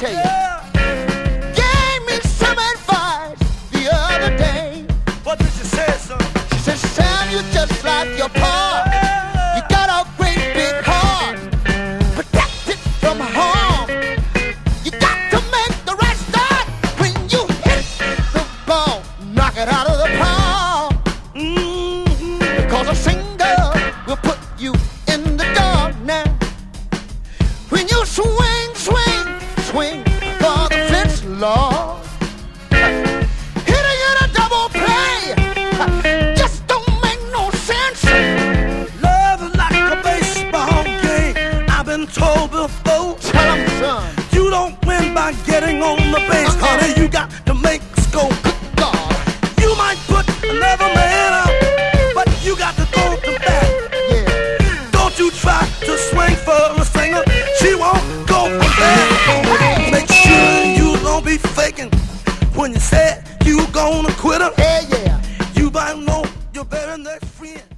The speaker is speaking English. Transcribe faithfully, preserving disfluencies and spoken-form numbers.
tell you. Gave me some advice the other day. What did you say, son? She said, Sam, you just like your pa. You got a great big heart. Protect it from harm. You got to make the right start. When you hit the ball, knock it out of the palm. Mm-hmm. Because a single will put you in the dark now. When you swing, swing, swing for the fence, Lord. Hitting in a double play just don't make no sense. Love is like a baseball game. I've been told before. Tell 'em, son. You don't win by getting on the base, Uh-uh. honey. You got to make score. Good God. You might put another man out, but you got to go to bat. Yeah. Don't you try to swing for a singer. She won't go for that. Make sure you don't be faking when you said you gonna quit her. Yeah, yeah. You might know your very next friend.